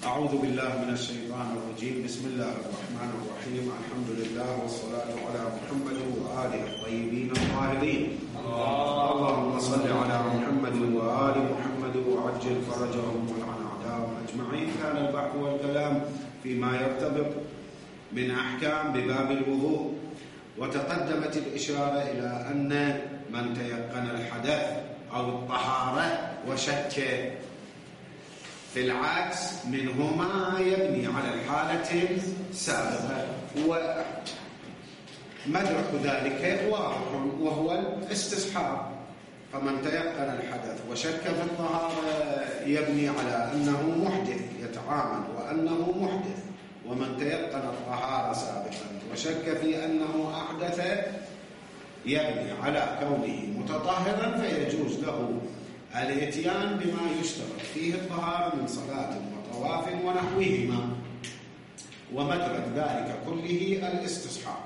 أعوذ بالله من الشيطان الرجيم. بسم الله الرحمن الرحيم. الحمد لله والصلاة على محمد وآله الطيبين الطاهرين. اللهم صل على محمد وآل محمد وعجل فرجهم والعن أعداءهم أجمعين. كان البحث والكلام فيما يرتبط من أحكام بباب الوضوء، وتقدمت الإشارة إلى أن من تيقن الحدث أو الطهارة وشك في العكس منهما يبني على الحالة السابقة، ومدرك ذلك واضح وهو الاستصحاب. فمن تيقن الحدث وشك في الطهارة يبني على أنه محدث يتعامل وأنه محدث، ومن تيقن الطهارة سابقا وشك في أنه أحدث يبني على كونه متطهرا، فيجوز له الاتيان بما يشترط فيه الطهارة من صلاة وطواف ونحوهما، ومدرك ذلك كله الاستصحاب.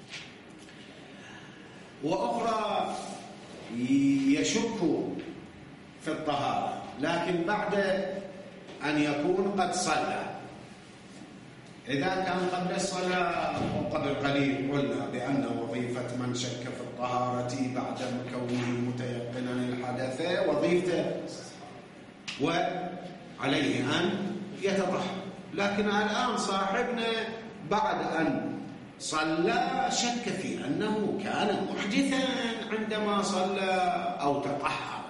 وأخرى يشك في الطهارة لكن بعد أن يكون قد صلى. إذا كان قبل الصلاة وقبل قليل قلنا بأن وظيفة من شك في الطهارة بعد كونه متيقنا الحدث وظيفته وعليه أن يتطهر. لكن الآن صاحبنا بعد أن صلى شك في أنه كان محدثا عندما صلى أو تطهر.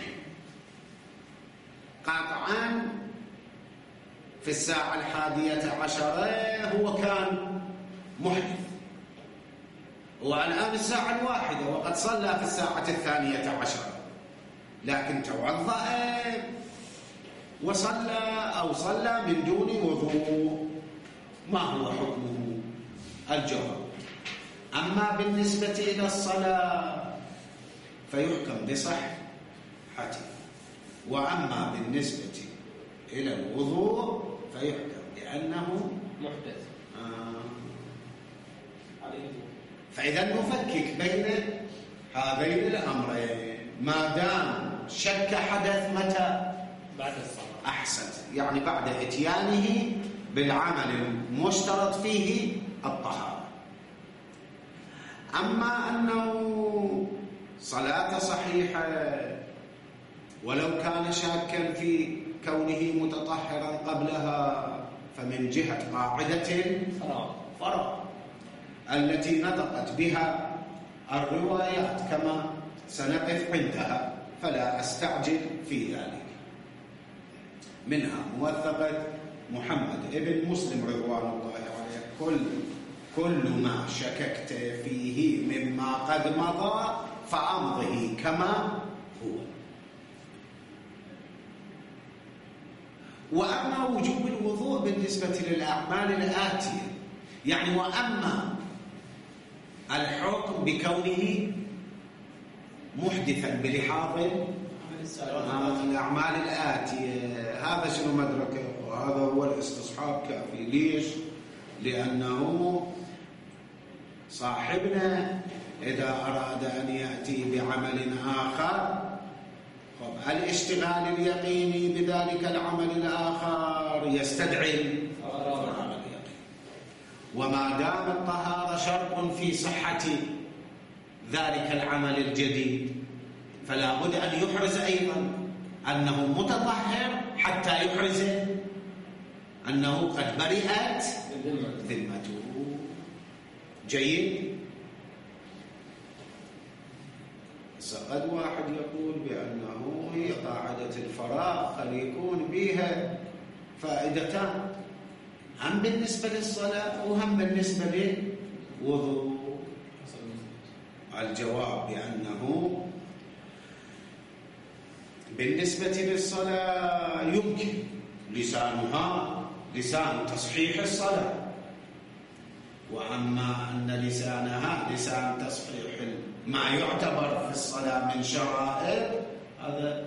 قطعا في الساعة 11 هو كان محدث، والآن الساعة 1 وقد صلى في الساعة 12، لكن توضأ وصلى أو صلى من دون وضوء. ما هو حكمه؟ الجواب: أما بالنسبة إلى الصلاة فيحكم بصحته، وأما بالنسبة إلى الوضوء فيحكم بأنه محدث. فإذا نفكك بين هذين الأمرين. ما دام شك حدث متى؟ بعد الصلاة. أحسنت، يعني بعد إتيانه بالعمل المشترط فيه الطهارة. أما أنه صلاة صحيحة ولو كان شاكا في كونه متطهرا قبلها، فمن جهة قاعدة الفراغ التي نطقت بها الروايات كما سنقف عندها، فلا أستعجل في ذلك. منها موثقة محمد ابن مسلم رضوان الله عليه: كل ما شككت فيه مما قد مضى فأمضه كما هو. وأما وجوب الوضوء بالنسبة للأعمال الآتية، يعني وأما الحكم بكونه محدثا بلحاظ الأعمال الآتية، هذا شنو مدركه؟ وهذا هو الاستصحاب كافي. ليش؟ لأنه صاحبنا إذا أراد أن يأتي بعمل آخر، الاشتغال اليقيني بذلك العمل الآخر يستدعي العمل اليقيني. وما دام الطهارة شرط في صحة ذلك العمل الجديد، فلا بد أن يحرز أيضا أنه متطهر حتى يحرز أنه قد برئت ذمته. جيد. قد واحد يقول بأنه هي قاعدة الفراغ قد يكون بها فائدتان، هم بالنسبة للصلاة وهم بالنسبة للوضوء. الجواب بأنه بالنسبة للصلاة يمكن لسان تصحيح الصلاة، وأما أن لسانها لسان تصحيح ما يعتبر في الصلاة من شرائع هذا.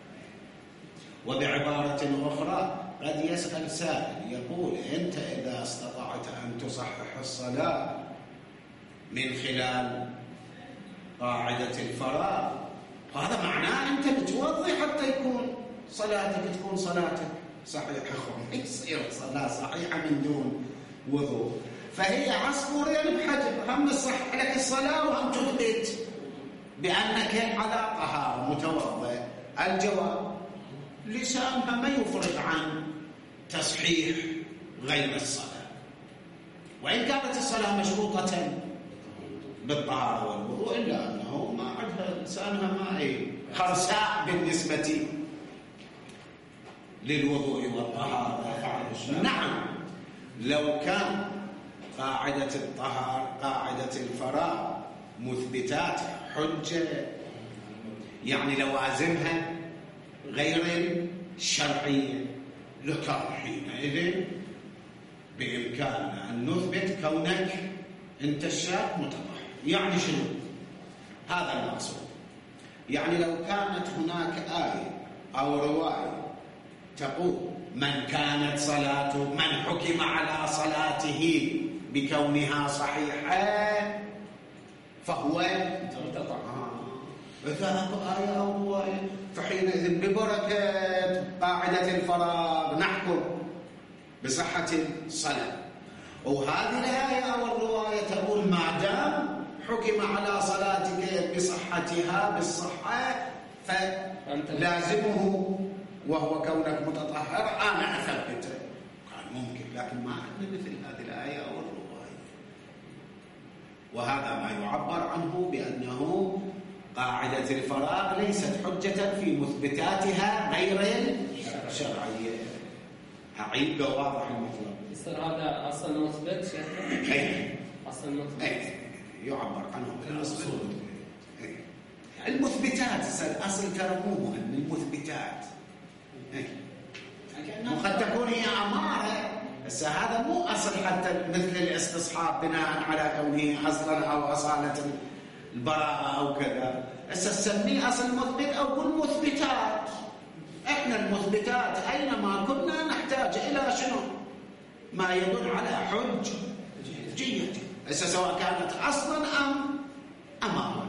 وبعبارة أخرى قد يسأل سائل يقول: أنت إذا استطعت أن تصحح الصلاة من خلال قاعدة الفراغ، هذا معناه أنت بتوضي حتى يكون صلاتك تكون صلاتك. صحيح ما يصير صلاة صحيحة من دون وضوء. فهي عصفورين بحجر، هم تصح لك الصلاة وهم تثبت بأنك على طهارة متوضئ. الجواب لسانها ما يفرق عن تصحيح غير الصلاة، وإن كانت الصلاة مشروطة بالطهارة والوضوء، إلا أنه ما عندها لسانها ما خرساء بالنسبة للوضوء والطهارة. نعم، لو كان قاعدة الطهارة قاعدة الفراغ مثبتات حجة، يعني لوازمها غير الشرعية، لكان حينئذ بإمكاننا أن نثبت كونك أنت الشاب متطهر. يعني شنو؟ هذا المقصود. يعني لو كانت هناك آية أو رواية تقول من كانت صلاته، من حكم على صلاته بكونها صحيحة فهو متطهر. إذا أكو آية أو رواية فحينئذ ببركة قاعدة الفراغ نحكم بصحة الصلاة. وهذه الآية أو الرواية تقول ما دام حكم على صلاتك بصحتها بالصحة فلازمه وهو كونك متطهر أنا أثبته. قال ممكن، لكن ما عندنا مثل هذه الآية أو الرواية. وهذا ما يعبر عنه بأنه قاعدة الفراغ ليست حجة في مثبتاتها غير الشرعية. أعيد واضح المطلب. يصير هذا أصل مثبت شيخنا؟ أي أصل مثبت. يعبر عنه بالأصل. المثبتات الأصل ترى مو مهم، المثبتات وقد تكون هي أمارة، بس هذا مو أصل حتى مثل الاستصحاب بناء على كونه أصلا أو أصالة البراءة أو كذا. نسميه أصل مثبت أو المثبتات. إحنا المثبتات أينما كنا نحتاج إلى شنو؟ ما يدل على حجية، سواء كانت أصلا أم أمارة.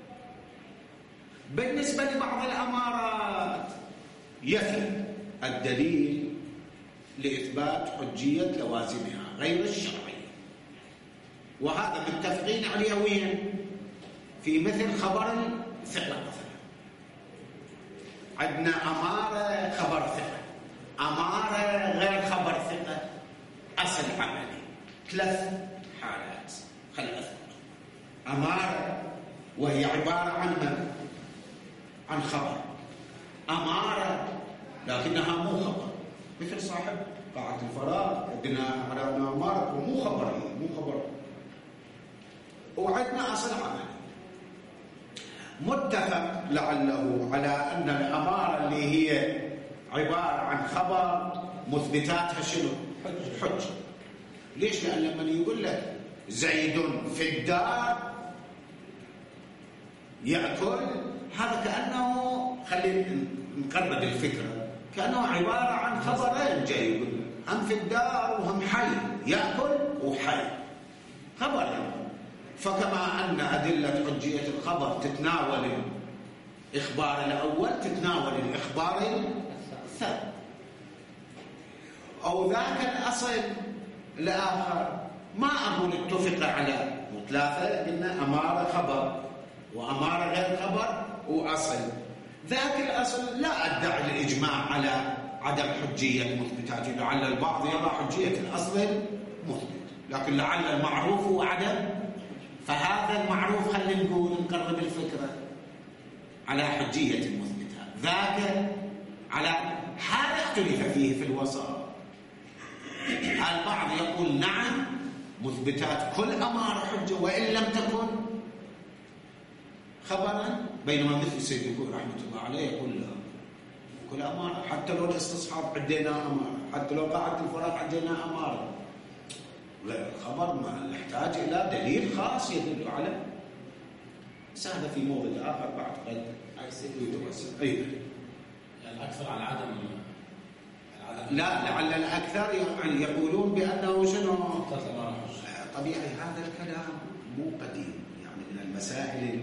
بالنسبة لبعض الأمارات يكفي الدليل لإثبات حجية لوازمها غير الشرعية، وهذا متفقين عليه وين؟ في مثل خبر الثقة مثلا. عندنا أمارة خبر ثقة، أمارة غير خبر ثقة، أصل عملي. 3 حالات خل أثبت. أمارة وهي عبارة عن خبر، أمارة لكنها مو خبر، مثل صاحب قاعة الفراغ عندنا على أمارة ومو خبر، هي مو خبر. وعندنا أصل عملي متفق لعله على أن الأمارة اللي هي عبارة عن خبر مثبتاتها شنو؟ حجة. ليش؟ لأن لما يقول لك زيد في الدار يأكل، هذا كأنه، خلينا نقرب الفكرة، كأنه عبارة عن خبرين جاي يقول لك هم في الدار وهم حي، يأكل وحي، خبرين. فكما أن أدلة حجية الخبر تتناول الإخبار الأول تتناول الإخبار الثاني، أو ذاك الأصل الآخر. ما أقول اتفق على 3، قلنا أمارة خبر وأمارة غير خبر وأصل. ذاك الأصل لا أدعي الإجماع على عدم حجية مثبتاته، لعل البعض يرى حجية الأصل مثبت، لكن لعل المعروف هو عدم. فهذا المعروف خلينا نقول نقرب الفكرة على حجية المثبتات، ذاك على حال اختلف فيه في الوسط. البعض يقول نعم مثبتات كل أمارة حجة وإن لم تكن خبرا، بينما مثل سيد الكوفي رحمة الله عليه يقول لا، كل أمارة حتى لو الاستصحاب عندنا أمارة، حتى لو قاعدة الفراغ عندنا أمارة، غير الخبر ما نحتاج إلى دليل خاص يدل على. بس هذا في موضع آخر بعد قد يتوسع. يعني الأكثر على عدم لا، لعل الأكثر يعني يقولون بأنه شنو طبيعي. هذا الكلام مو قديم، يعني من المسائل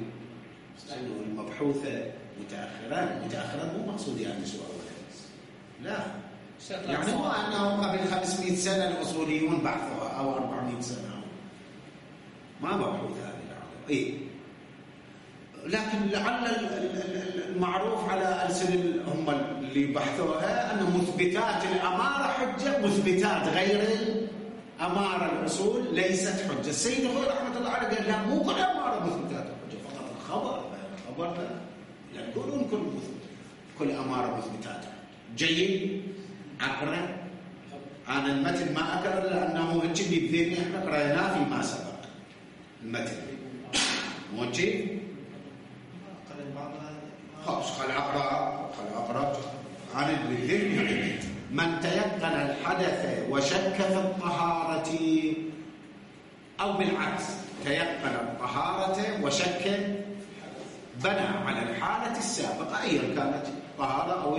المبحوثة متأخرا مو مقصود يعني سؤال لا، يعني مو أنه قبل 500 سنة الأصوليون بحثوها أو 400 سنة، ما مبحوث هذه العالم. إيه، لكن لعل المعروف على ألسن هم اللي بحثوها أن مثبتات الأمارة حجة، مثبتات غير الأمارة الأصول ليست حجة. السيد الخوي رحمة الله عليه قال لا، مو كل أمارة مثبتات حجة، فقط الخبر لا يقولون كل أمارة مثبتات. جيد، أقرأ أنا المتن ما أقرأ لأنه هنجي بذهني إحنا قرأناه فيما سبق المتن موجه. خلاص خل أقرأ أنا بذهني. من تيقن الحدث وشك في الطهارة، أو بالعكس تيقن الطهارة وشك، بنى على الحالة السابقة أيا كانت طهارة أو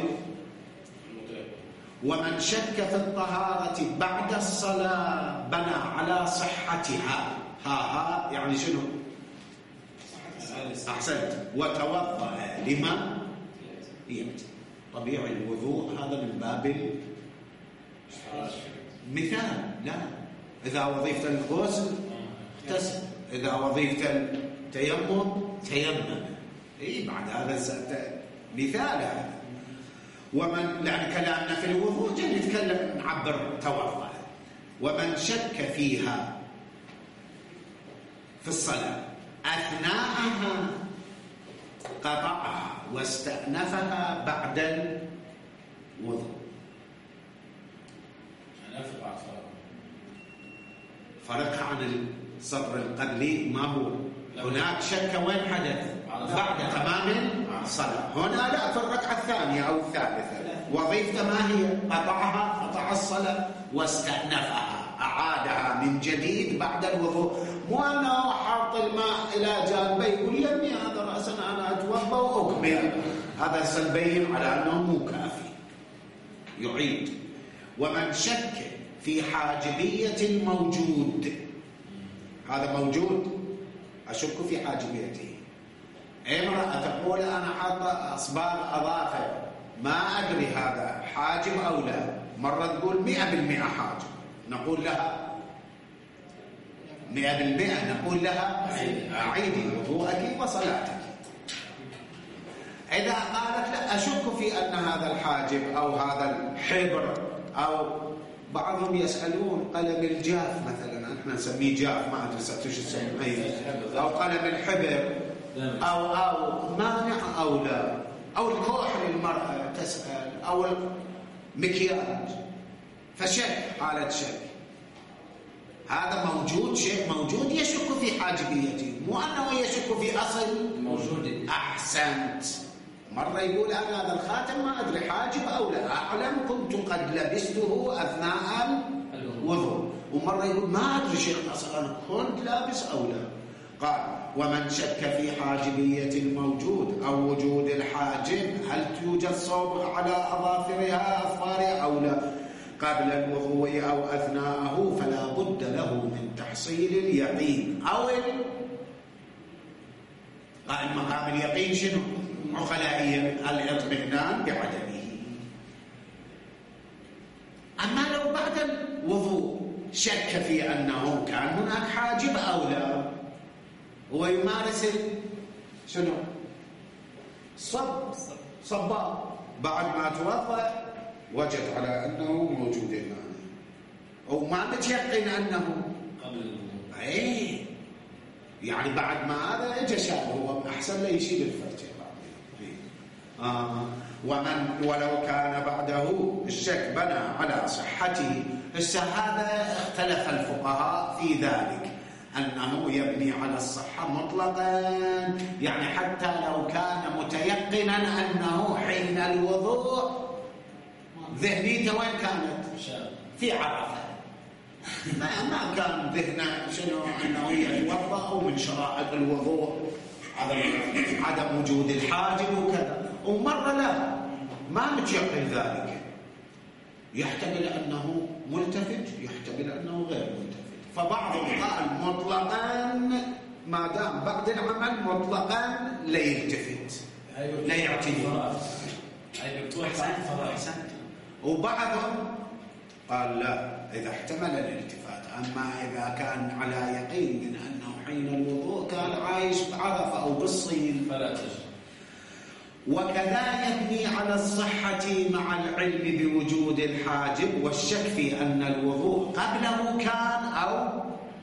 ومن شك في الطهارة بعد الصلاة بنى على صحتها. ها يعني شنو؟ أحسنت. وتوضأ لما يأتي. طبيعي الوضوء هذا من باب مثال. لا، إذا وظيفة الغسل اغتسل، إذا وظيفة التيمم تيمم. إيه، بعد هذا مثال هذا. ومن لأن كلامنا في الوضوء جاي نتكلم نعبر توضأ. ومن شك فيها في الصلاة أثناءها قطعها واستأنفها بعد الوضوء. فرق عن الصدر القبلي ما هو هناك شك وين حدث؟ بعد تمام الصلاة. هنا لا، في الركعة الثانية أو الثالثة وظيفته ما هي؟ قطعها، قطع الصلاة واستأنفها، أعادها من جديد بعد الوضوء. مو أنا حاط الماء إلى جانبي يقول يمي هذا رأسا أنا أتوضأ وأكمل، هذا سنبين على أنه مو كافي، يعيد. ومن شك في حاجبية الموجود، هذا موجود أشك في حاجبيته. امرأة تقول أنا حاطة أصباغ أظافر ما أدري هذا حاجب أو لا، مرة تقول 100% حاجب، نقول لها 100%، نقول لها أعيدي وضوءك وصلاتك. إذا قالت لا أشك في أن هذا الحاجب أو هذا الحبر، أو بعضهم يسألون قلم الجاف مثلا، احنا نسميه جاف، ما أدري شو اسمه، أو قلم الحبر أو مانع أو لا، أو الكحل للمرأة تسأل، أو المكياج، فشك، حالة شك. هذا موجود، شيء موجود يشك في حاجبيته، مو أنه يشك في أصل موجود. أحسنت. مرة يقول أنا هذا الخاتم ما أدري حاجب أو لا، أعلم كنت قد لبسته أثناء الوضوء، ومرة يقول ما أدري شيخ أصلا كنت لابس أو لا. قال ومن شك في حاجبية الموجود أو وجود الحاجب، هل توجد صبغ على أظافرها أظفارها أو لا قبل الوضوء أو أثناءه، فلا بد له من تحصيل اليقين أو قائم مقام اليقين شنو؟ عقلائيا الاطمئنان بعدمه. أما لو بعد الوضوء شك في أنه كان هناك حاجب أو لا، هو يمارس شنو؟ صباب، بعد ما توضأ وجد على أنه موجود الماء، أو ما متيقن أنه قبل الوضوء، أي يعني بعد ما هذا اجى شاب، هو أحسن لا يشيل الفرج ومن ولو كان بعده الشك بنى على صحته. هذا اختلف الفقهاء في ذلك، أنه يبني على الصحة مطلقا، يعني حتى لو كان متيقنا أنه حين الوضوء ذهنيته وين كانت؟ في عرفة، ما كان ذهنه شنو أنه يتوضأ، ومن شرائط الوضوء عدم وجود الحاجب وكذا. ومرة لا، ما متيقن ذلك، يحتمل أنه ملتفت، يحتمل أنه غير ملتفت. فبعضهم قال مطلقا ما دام بعد العمل مطلقا لا يلتفت، لا يعتني. أحسنت. وبعضهم قال لا، إذا احتمل الالتفات. أما إذا كان على يقين من أنه حين الوضوء كان عايش بعرفة أو بالصين فلا تجب. وكذا يبني على الصحة مع العلم بوجود الحاجب والشك في أن الوضوء قبله كان أو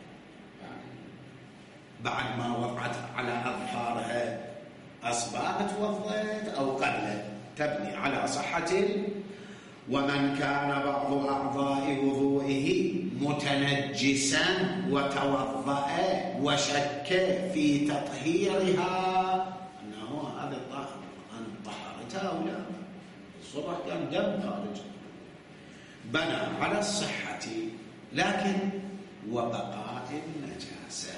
بعد ما وقعت على أظهارها أصبحت وضعت أو قبله، تبني على صحة. ومن كان بعض أعضاء وضوئه متنجسا وتوضأ وشك في تطهيرها أنه هذا الطاهر أن طهرتها أو لا، الصبح كان دم خارج، بنى على الصحة لكن وبقاء النجاسة،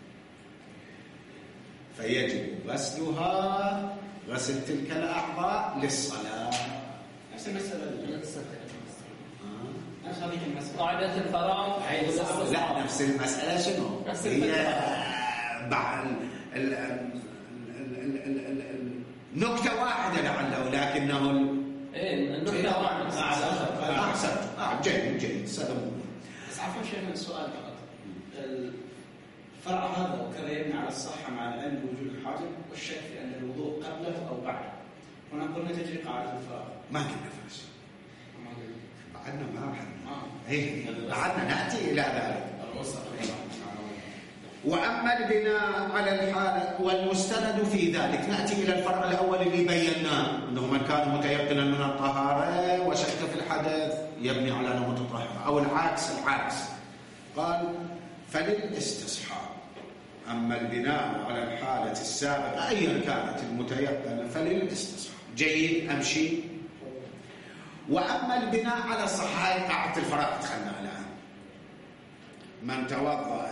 فيجب غسلها، غسل تلك الأعضاء للصلاة. نفس المسألة. نفس هذه المسألة. قاعدة الفراغ. لا، نفس المسألة شنو؟ هي بعد نكتة واحدة لعله، لكنه النكتة واحدة أحسن. جيد سلام. بس عفوا شيخنا السؤال فقط. الفرع هذا وكذا يبني على الصحة مع العلم بوجود الحاجب والشك في أن الوضوء قبله أو بعده. هنا قلنا تجري قاعدة الفراغ. ما قلنا فرش. بعدنا ما بعدنا نأتي إلى ذلك. وأما البناء على الحالة والمستند في ذلك، نأتي إلى الفرع الأول اللي بيناه، أنه من كان متيقنا من الطهارة وشك في الحدث يبني على أنه متطهر، أو العكس. قال فللاستصحاب. أما البناء على الحالة السابقة أيا كانت المتيقنة فللاستصحاب. جيد، أمشي. وأما البناء على الصحة قاعدة الفراغ دخلنا الآن. من توضأ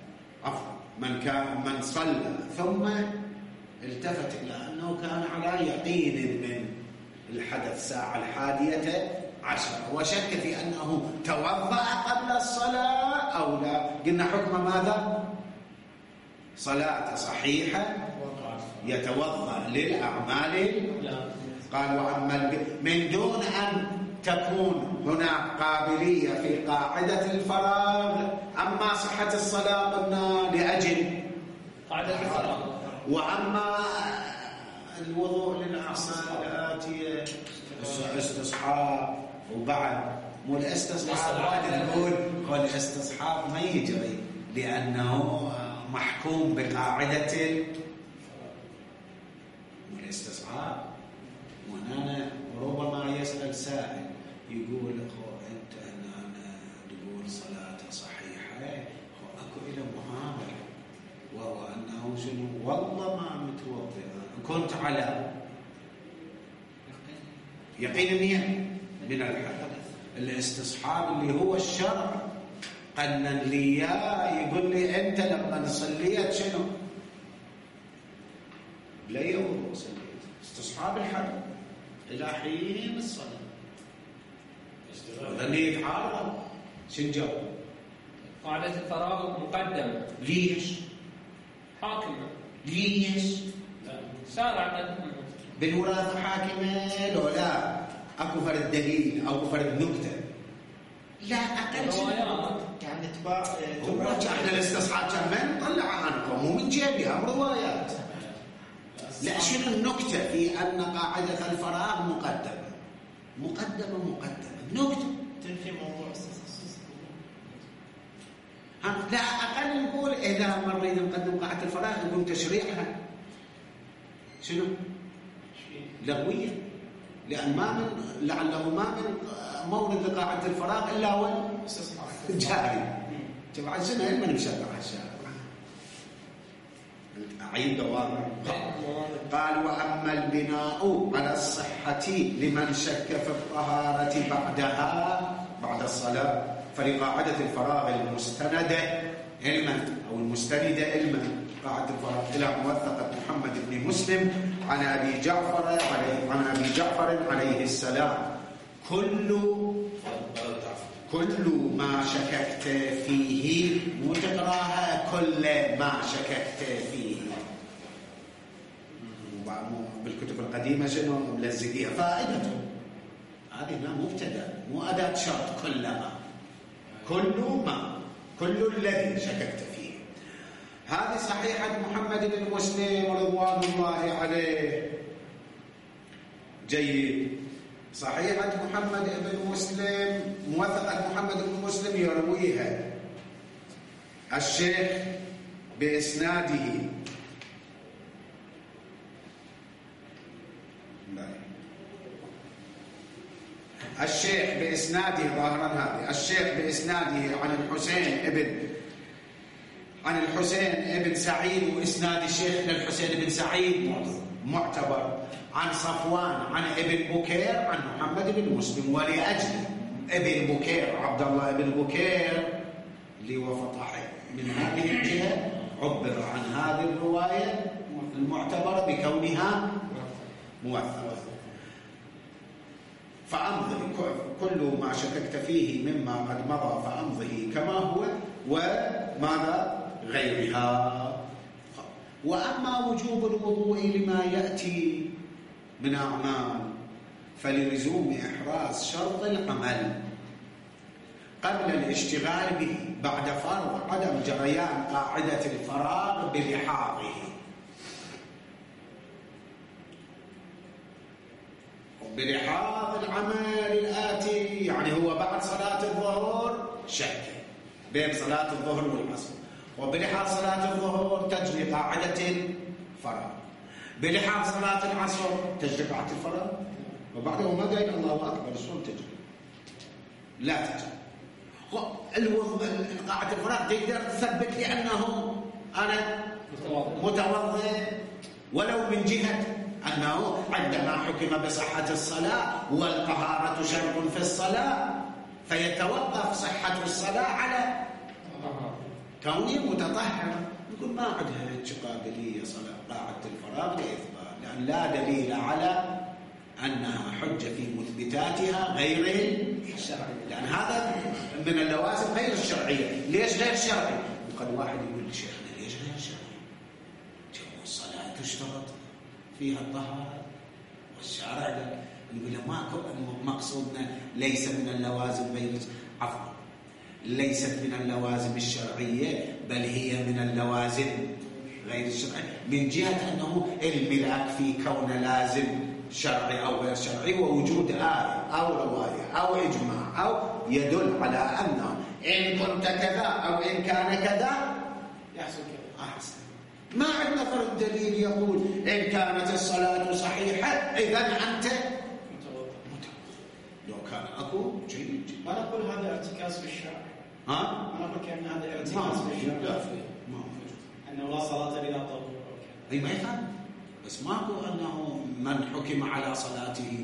من صلى ثم التفت إلى أنه كان على يقين من الحدث الساعة 11 وشك في أنه توضأ قبل الصلاة أو لا، قلنا حكم ماذا؟ صلاة صحيحة، يتوضأ للأعمال. قال وأما من دون أن تكون هناك قابلية في قاعدة الفراغ. أما صحة الصلاة قلنا لأجل قاعدة الفراغ. وأما الوضوء للأعمال الآتية استصحاب. وبعد مو الاستصحاب بعد نقول الاستصحاب ما يجري لأنه محكوم بقاعدة الاستصحاب. وهنا ربما يسأل سائل يقول أنت هنا تقول صلاة صحيحة، أكو إلى معاملة وهو أنه شنو؟ والله ما متوضئ، كنت على يقين من الحدث. الاستصحاب اللي هو الشرع قنن لي يقول لي أنت لما صليت شنو؟ لا يوضو صليت استصحاب الحدث إلى حين الصلاة. وذني يتعارض شنجو؟ قاعدة الفراغ مقدمة. ليش؟ حاكمة. ليش؟ شارع قدمه. بالوراثة حاكمة لو لا؟ أكو فرد دليل أو فرد نكتة؟ لا أقل شيء يعني تبع احنا الاستصحاب كان ما نطلع عنكم مو من جيبها روايات. لا، شنو النكتة في أن قاعدة الفراغ مقدمة نكتة تنفي موضوع التخصص. لا أقل نقول إذا ما نريد نقدم قاعدة الفراغ نقول تشريعها شنو؟ لغوية، لأن لعله ما من مورد لقاعدة الفراغ إلا هو جاري. تبع السنة ما نمشي على الشارع. أعيد دوام. قال وأما البناء على الصحة لمن شك في الطهارة بعد الصلاة فلقاعدة الفراغ المستندة علما أو المستندة علما قاعدة الفراغ إلى موثقة محمد بن مسلم عن أبي جعفر عليه السلام كل ما شككت فيه وتقراها كل ما شككت فيه. بالكتب القديمة شنو ملزقية فائدته هذه هنا مبتدأ مو أداة شرط كلها. كل الذي شككت فيه. هذه صحيحة محمد بن مسلم رضوان الله عليه. جيد. صحيحة محمد بن مسلم، موثقة محمد بن مسلم يرويها الشيخ بإسناده ظاهرا هذه الشيخ بإسناده عن الحسين ابن سعيد، وإسناد الشيخ للحسين بن سعيد معتبر، عن صفوان عن ابن بكير عن محمد بن مسلم. ولأجل ابن بكير عبد الله بن بكير اللي هو فطاحل من هذه الجهة عبر عن هذه الرواية المعتبرة بكونها موثقة. فأمضي كل ما شككت فيه مما قد مضى فأمضه كما هو، وماذا غيرها. وأما وجوب الوضوء لما يأتي من أعمال فللزوم إحراز شرط العمل قبل الاشتغال به بعد فرض عدم جريان قاعدة الفراغ بلحاظه. بلحاظ العمل الآتي، يعني هو بعد صلاة الظهر شك بين صلاة الظهر والعصر، وبلحاظ صلاة الظهر تجري قاعدة الفراغ، بلحاظ صلاة العصر تجري قاعدة الفراغ، وبعده ما قال الله أكبر شلون تجري؟ لا تجري. قاعدة الفراغ تقدر تثبت لي أنه أنا متوضئ ولو من جهة أنه عندما حكم بصحة الصلاة والطهارة شرط في الصلاة فيتوقف صحة الصلاة على كوني متطهر. نقول ما عندها قابلية صلاة قاعدة الفراغ لإثبات، لأن لا دليل على أنها حجة في مثبتاتها غير الشرعية، لأن هذا من اللوازم غير الشرعية. ليش غير شرعي؟ وقد واحد يقول لشيخنا ليش غير شرعي؟ الصلاة تشترط فيها الطهارة والشارع نقول له ماكو مقصودنا ليس من اللوازم ليست من اللوازم الشرعية، بل هي من اللوازم غير الشرعية، من جهة أنه الملاك في كون لازم شرعي أو غير شرعي، ووجود آية أو رواية أو إجماع أو يدل على أنه إن كنت كذا أو إن كان كذا يحصل كذا أحسن. ما عندنا فرد دليل يقول إن كانت الصلاة صحيحة إذن أنت متوضئ. لو كان أكو جيد. ما نقول هذا ارتكاز في الشرع. ما نقول كأن هذا ارتكاز في الشرع. لا ما أنه لا صلاة بلا طهور. أي ما يفهم. بس ماكو أنه من حكم على صلاته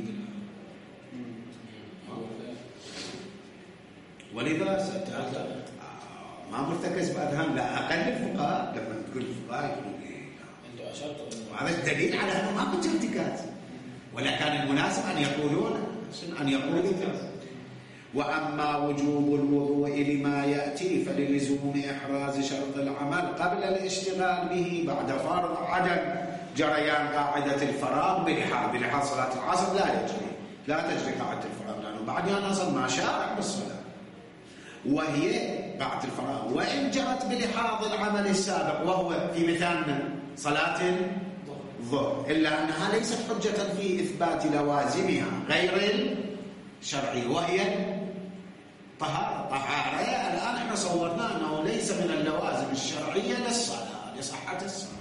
ولذا ما مرتكز بأذهان لا أقل الفقهاء. لما تقول الفقهاء يقولون أنتوا أشرتوا وهذا الدليل على أنه ما كنت ارتكاز، ولا كان المناسب أن يقولوا وأما وجوب الوضوء لما يأتي فللزوم إحراز شرط العمل قبل الاشتغال به بعد فرض عدم جريان قاعدة الفراغ بلحاظ صلاة العصر لا تجري قاعدة الفراغ، لأنه بعدها نصل ما شارع بالصلاة وهي قاعدة الفراغ، وإن جرت بلحاظ العمل السابق وهو في مثالنا صلاة الظهر، إلا أنها ليست حجة في إثبات لوازمها غير الشرعي وهي طهارة. الآن احنا صورنا أنه ليس من اللوازم الشرعية للصلاة لصحة الصلاة.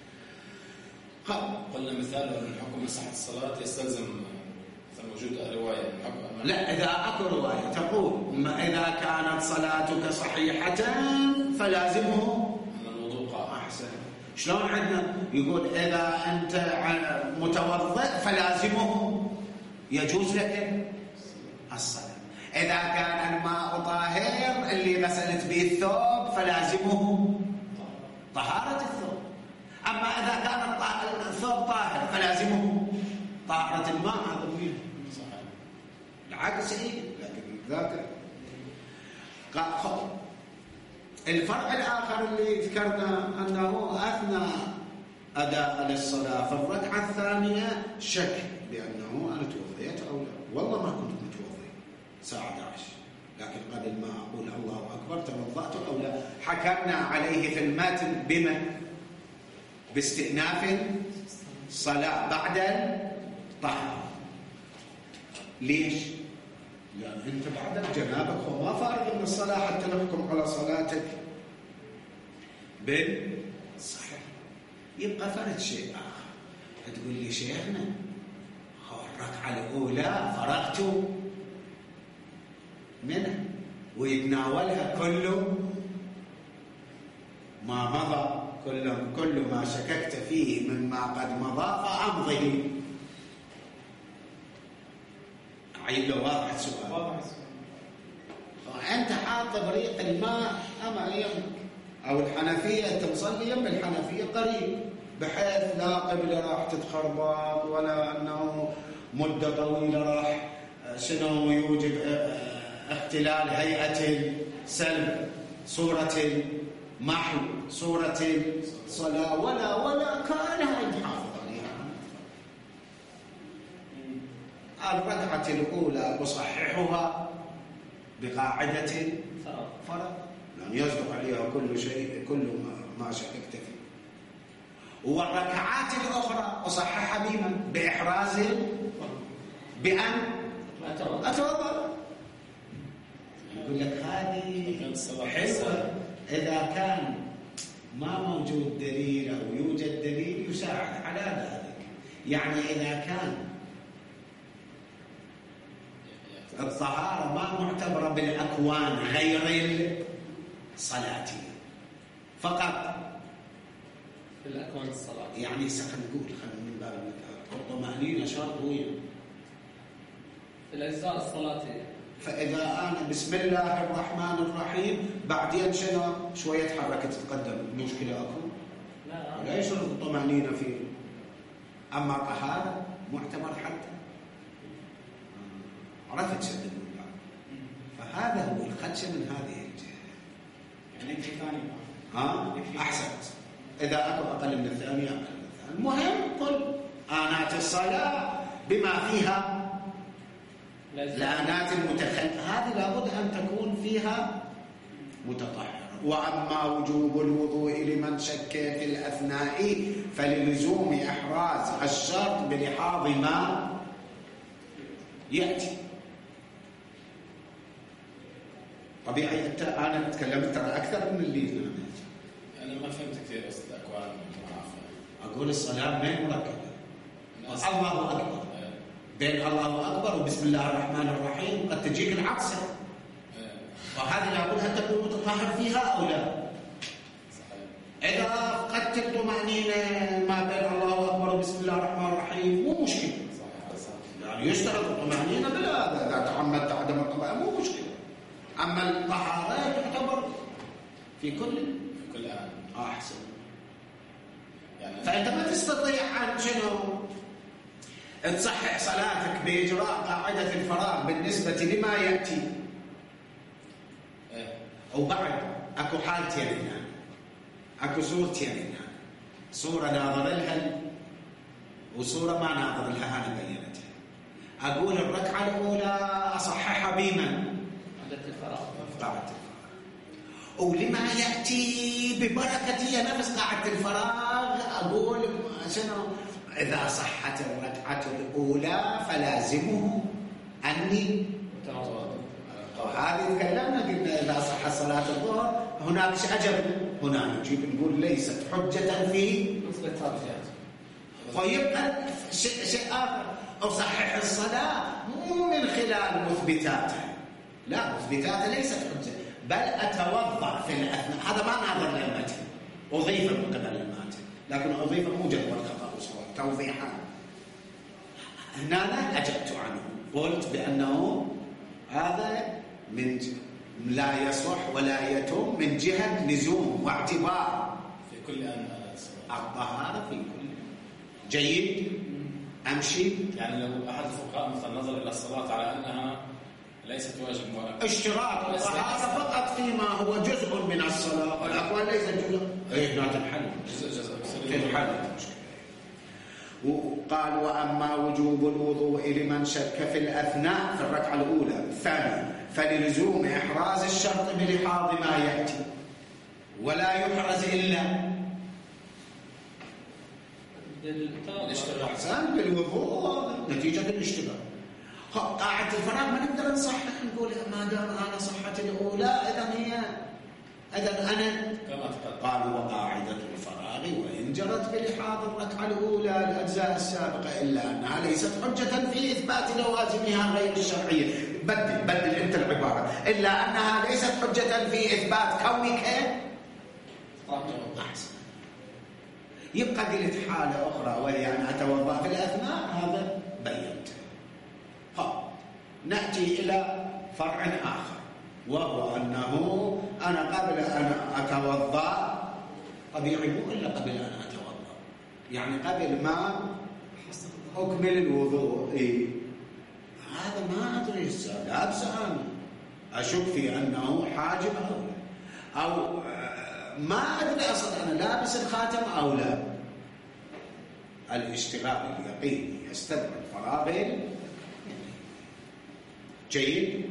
قلنا مثال من حكم صحة الصلاة يستلزم وجود رواية. لا، إذا أكو رواية تقول إذا كانت صلاتك صحيحة فلازمه الوضوء أحسن. شلون عندنا يقول إذا أنت متوضئ فلازمه يجوز لك الصلاة. إذا كان الماء طاهر اللي غسلت به الثوب فلازمه طهارة الثوب. أما إذا كان الثوب طاهر فلازمه طهارة الماء. هذا مهم العكس لكن ذاك الفرق الآخر اللي ذكرنا أنه أثناء أداء للصلاة في الركعة الثانية شك بأنه أنا توضيت أو لا، والله ما كنت الساعة 11، لكن قبل ما أقول الله أكبر توضأت أو لا. حكمنا عليه في المتن بما باستئناف الصلاة بعد الطهارة. ليش؟ لأن أنت بعد جنابك وما فارغ من الصلاة حتى نحكم على صلاتك بالصحيح. يبقى فرد شيء آخر. تقول لي شيخنا الركعة الأولى فرغت منها ويتناولها كل ما مضى، كل ما شككت فيه مما قد مضى فأمضه. عيد له واضح السؤال. أنت حاط بريق الماء أما يمك، أو الحنفية تصلي يم الحنفية قريب بحيث لا قبل راح تتخربط ولا أنه مدة طويلة راح شنو يوجد اختلال هيئة السلب، صورة محو، صورة صلاة، ولا كانها يتحافظ عليها. الركعة الأولى أصححها بقاعدة فرض، لأن يصدق عليها كل شيء، كل ما شككت فيه. والركعات الأخرى أصححها بإحراز بأن أتوضأ. يقول لك هذه حلوة إذا كان ما موجود دليل أو يوجد دليل يساعد على ذلك. يعني إذا كان الطهارة ما معتبرة بالأكوان غير الصلاة فقط بالأكوان الصلاة، يعني نقول خلينا من باب المثال الطمأنينة شرط وين الأجزاء الصلاتية. فإذا أنا بسم الله الرحمن الرحيم بعدين شوية تحركت تتقدم، مشكلة أكو؟ لا يشرط الطمأنينة فيه. أما طهارة معتبر حتى عرفت شد الموضوع. فهذا هو الخدشة من هذه الجهة. يعني يكفي ثاني أحسنت. إذا أكو أقل من الثانية أقل من الثانية. المهم كل آنات الصلاة بما فيها الآنات هذه لابد أن تكون فيها متطهرة. وأما وجوب الوضوء لمن شك في الأثناء فللزوم إحراز الشرط بلحاظ ما يأتي. طبيعي أنا تكلمت ترى أكثر من اللي أنا ما فهمت كثير بس الأكوان. أقول الصلاة بين مركبة الله أكبر، بين الله أكبر وبسم الله الرحمن الرحيم قد تجيك العطسة، وهذه لابد أن تكون متطهر فيها أو لا. إذا فقدت الطمأنينة ما بين الله أكبر وبسم الله الرحمن الرحيم مو مشكلة، يعني يشترط الطمأنينة بلا إذا تعمدت عدم الطمأنينة مو مشكلة. أما الطهارة تعتبر في كل آن. أحسن. يعني فأنت ما تستطيع أن تصحح صلاتك بإجراء قاعدة الفراغ بالنسبة لما يأتي. أو بعد أكو حالتين هنا، أكو صورتين هنا، صورة ناظر لها وصورة ما ناظر لها. أنا بينتها. أقول الركعة الأولى أصححها بمن؟ قاعدة الفراغ. ولما يأتي ببركة نفس قاعدة الفراغ أقول إذا صحت الركعة الأولى فلازمه أني وهذه تكلمنا قلنا إذا صح صلاة الظهر هناك عجب، هنا نجيب نقول ليست حجة في ويبقى شيء آخر. أصحح الصلاة مو من خلال مثبتاتها، لا مثبتاتها ليست حجة، بل أتوضأ في الأثناء. هذا ما ناظر للمتن، أضيف من قبل المتن، لكن أضيف موجب والخطأ وصور توضيحا. هنا أنا أجبت عنه، قلت بأنه هذا من لا يصح ولا يتم من جهة لزوم واعتبار في كل آن الطهارة في كل. جيد. أمشي. يعني لو أحد الفقهاء مثلا نظر إلى الصلاة على أنها ليست واجب مؤكد، اشتراط الطهارة فقط فيما هو جزء من الصلاة، والأقوال ليست جزء. هنا تنحل جزء تنحل. وقال وأما وجوب الوضوء لمن شك في الأثناء في الركعة الأولى الثانية فللزوم إحراز الشرط بلحاظ ما يأتي ولا يحرز إلا بالاشتغال بالوضوء نتيجة الاشتغال. قاعدة الفراغ ما نقدر نصحح نقول ما دام أنا صحتي الأولى إذا أنا قالوا وقاعدة الفراغ وإن جرت بلحاظ الركعة الأولى الأجزاء السابقة إلا أنها ليست حجة في إثبات لوازمها غير الشرعية. بدل أنت العبارة إلا أنها ليست حجة في إثبات كونك أحسن. يبقى قلت حالة أخرى وهي أن أتوضأ في الأثناء هذا بينت. نأتي إلى فرع آخر وهو أنه أنا قبل أن أتوضأ طبيعي مو إلا قبل أن أتوضأ يعني قبل ما أكمل الوضوء هذا ما أدري لابس أنا أشك في أنه حاجب أو ما أدري أصلا أنا لابس الخاتم أو لا. الاشتغال اليقيني يستدعي الفراغ. جيد.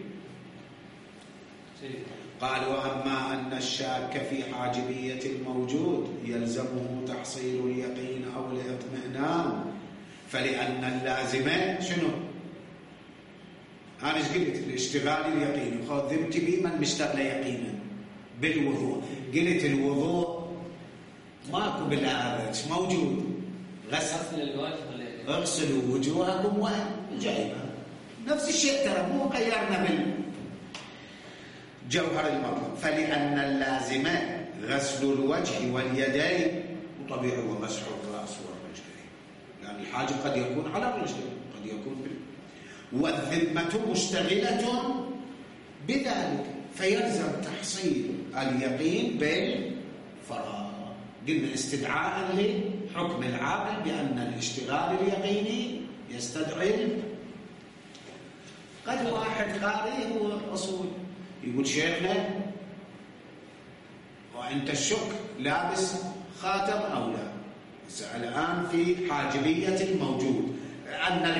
قال وأما أن الشاك في حاجبية الموجود يلزمه تحصيل اليقين أو الاطمئنان فلأن اللازمة شنو؟ أنا قلت الاشتغال اليقيني خذمت بي من مشتغل يقينا بالوضوء. قلت الوضوء ماكو بالآبج موجود غسل الوجه اغسلوا وجوهكم وجايبها نفس الشيء ترى مو غيرنا بالجوهر المطلوب. فلأن اللازمة غسل الوجه واليدين وطبيعي ومسح الرأس والرجلين يعني الحاجب قد يكون على الرجلين قد يكون والذمة مشتغلة بذلك فيلزم تحصيل اليقين بالفراغ. قلنا استدعاء لحكم العاقل بأن الاشتغال اليقيني يستدعي. قد واحد قارئ هو الأصول يقول شيخنا وأنت الشك لابس خاتم أو لا. الآن في حاجبية الموجود أن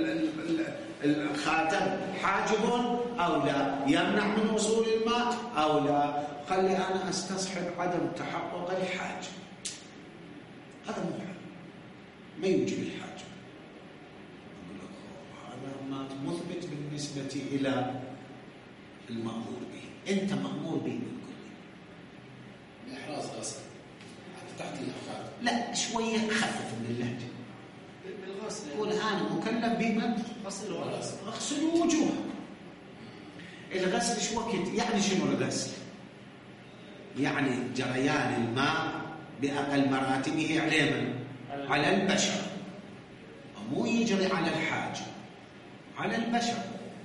الخاتم حاجب أو لا يمنع من وصول الماء أو لا. خلي أنا أستصحب عدم تحقق الحاجب هذا مو ما يوجب الحاجب. أقول لك هذا ما مثبت بالنسبة إلى المأمور به. أنت مأمور به بالكل الإحراز غسل تحت الأخذ لا شوية خفف من اللهجة قول أنا مكلف بمن غسل وجوه. الغسل شو وقت يعني شنو الغسل؟ يعني جريان الماء بأقل مراتبه على البشر مو يجري على الحاجة على البشر.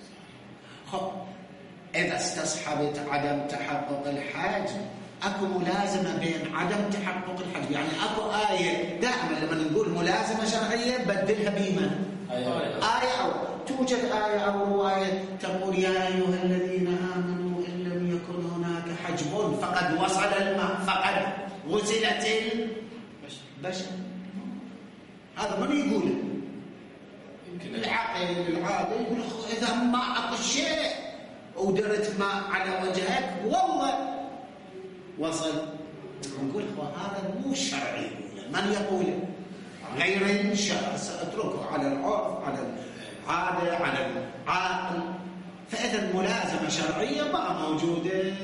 إذا استصحبت عدم تحقق الحاجة أكو ملازمة بين عدم تحقق الحاجة يعني أكو آية دائما لما نقول ملازمة شرعية بدلها بما آية أو توجد آية أو رواية تقول يا أيها الذين آمنوا إن لم يكن هناك حجب فقد وصل الماء فقد غسلت البشر. هذا من يقوله؟ يمكن العاقل يقول إذا ما أكو شيء ودرت ماء على وجهك والله وصل. نقول هذا مو شرعي. من يقول غير الشرع سأتركه على العرف على العادة على العاقل. فإذا الملازمة شرعية ما موجودة.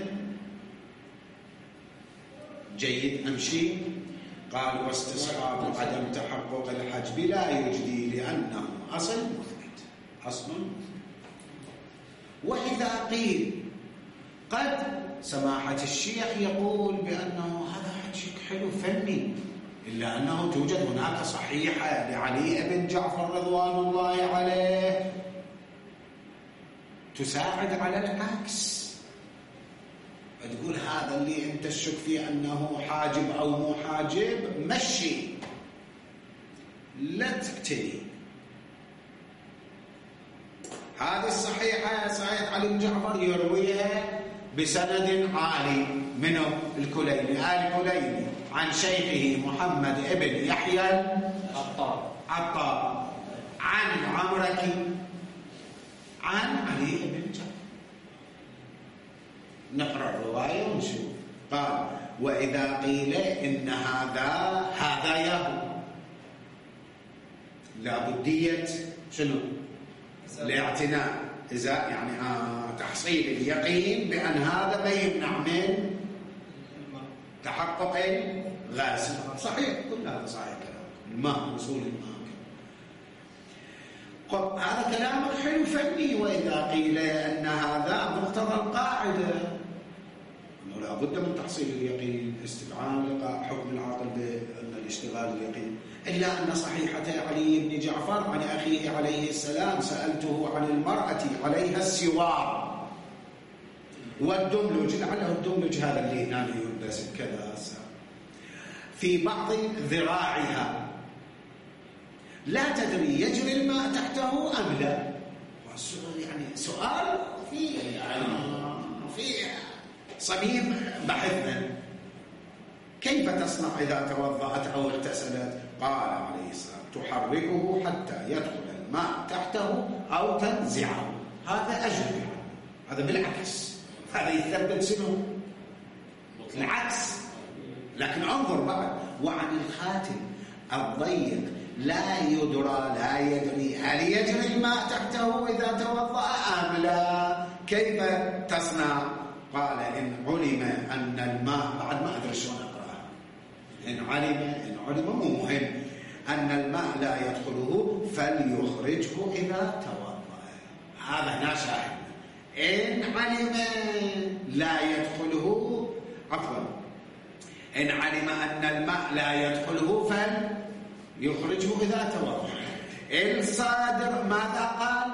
جيد أمشي. قال واستصحاب عدم تحقق الحجب لا يجدي لأنه أصل مثبت أصل مثبت. وإذا قيل قد سماحة الشيخ يقول بأنه هذا حكي حلو فني إلا أنه توجد هناك صحيحة لعلي بن جعفر رضوان الله عليه تساعد على العكس. تقول هذا اللي أنت الشك فيه أنه حاجب أو مو حاجب مشي لا تقتني. هذه الصحيحة صحيح علي بن جعفر يرويها بسند عالي منه الكليني آل كليني عن شيخه محمد ابن يحيى عطار عن عمرك عن علي بن جعفر. نقرأ الرواية ونشوف. قال وإذا قيل إن هذا ياهو لابدية شنو؟ الاعتناء، إذا يعني تحصيل اليقين بأن هذا ما يمنع من تحقق الغاز. صحيح، كل هذا صحيح كلام الماء، وصول الماء. هذا كلامك حلو فني. وإذا قيل أن هذا مقتضى القاعدة أنه لا بد من تحصيل اليقين، استبعاد حكم العقل بأن الاشتغال اليقين، إلا أن صحيحة علي بن جعفر عن أخيه عليه السلام سألته عن المرأة عليها السوار والدملج، لعله الدملج هذا اللي هنا يلبس كذا في بعض ذراعها، لا تدري يجري الماء تحته أم لا. يعني سؤال في صميم بحثنا. كيف تصنع إذا توضأت أو اغتسلت؟ قال عليه السلام تحركه حتى يدخل الماء تحته أو تنزعه. هذا أجل، هذا بالعكس، هذا يثبت شنو؟ العكس. لكن انظر بعد، وعن الخاتم الضيق لا يدرى لا يدري هل يجري الماء تحته إذا توضأ أم لا، كيف تصنع؟ قال إن علم أن الماء، بعد ما أدري شلون أقرأها، إن علم مو مهم أن الماء لا يدخله فليخرجه إذا توضأ. هذا هنا شاهد. إن علم لا يدخله، عفوا، إن علم أن الماء لا يدخله فليخرجه إذا توضأ. الصادر ماذا قال؟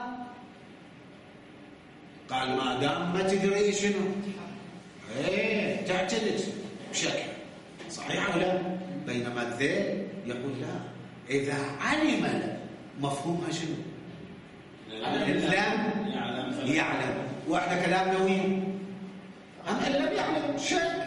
قال ما دام ما تدري شنو تعتلج بشكل صحيح ولا؟ بينما الذيل يقول لا، إذا علم مفهومها شنو؟ لم يعلم. واحنا كلامنا وين؟ أم إن لم يعلم شك.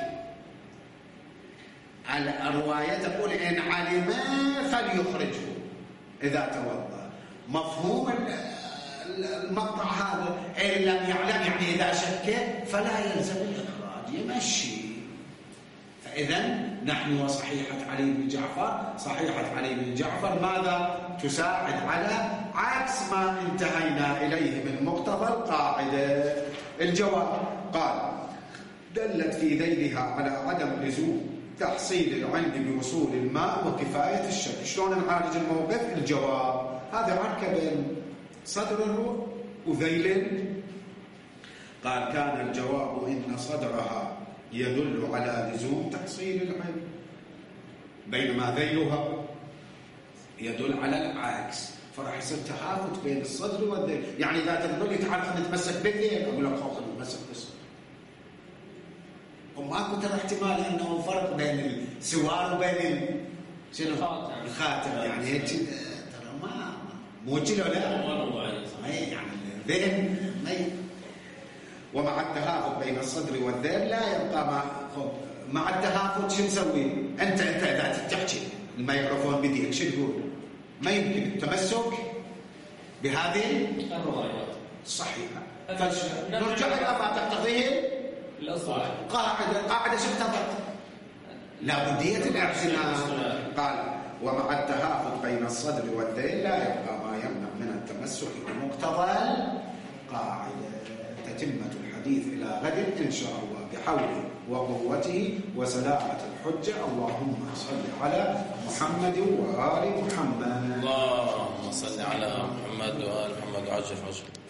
الرواية تقول إن علم فليخرجه إذا توضأ. مفهوم المقطع هذا إن لم يعلم يعني إذا شك فلا يلزم الإخراج، يمشي. فإذا نحن وصحيحة علي بن جعفر، صحيحة علي بن جعفر ماذا؟ تساعد على عكس ما انتهينا إليه من مقتضى القاعدة. الجواب قال دلت في ذيلها على عدم لزوم تحصيل العلم بوصول الماء وكفاية الشك. شلون نعالج الموقف؟ الجواب هذا عركة بين صدر الروح وذيل. قال كان الجواب إن صدرها يدل على لزوم تحصيل العلم، بينما ذيلها يدل على العكس، فراح يصير تهافت بين الصدر والذيل. يعني إذا تقول لي تعال خلينا نتمسك بالذيل، أقول لك خلينا نتمسك بالصدر. وماكو ترى احتمال انه فرق بين السوار وبين شنو الخاتم، يعني هيك ترى ما موجه ولا يعني الذهن ومع التهافت بين الصدر والذيل لا يبقى مع التهافت. شو نسوي؟ انت اذا تحكي ما يعرفون بديك شو تقول؟ ما يمكن التمسك بهذه الروايات الصحيحه. فنرجع الى ما تقتضيه قاعدة شفتها لا بدية الاعتناء. قال ومع التهافت بين الصدر والذيل لا يبقى ما يمنع من التمسك بمقتضى القاعدة. تتمة الحديث إلى غد إن شاء الله بحوله وقوته وسلامة الحجة. اللهم صل على محمد وآل محمد. اللهم صل على محمد وآل محمد وعجل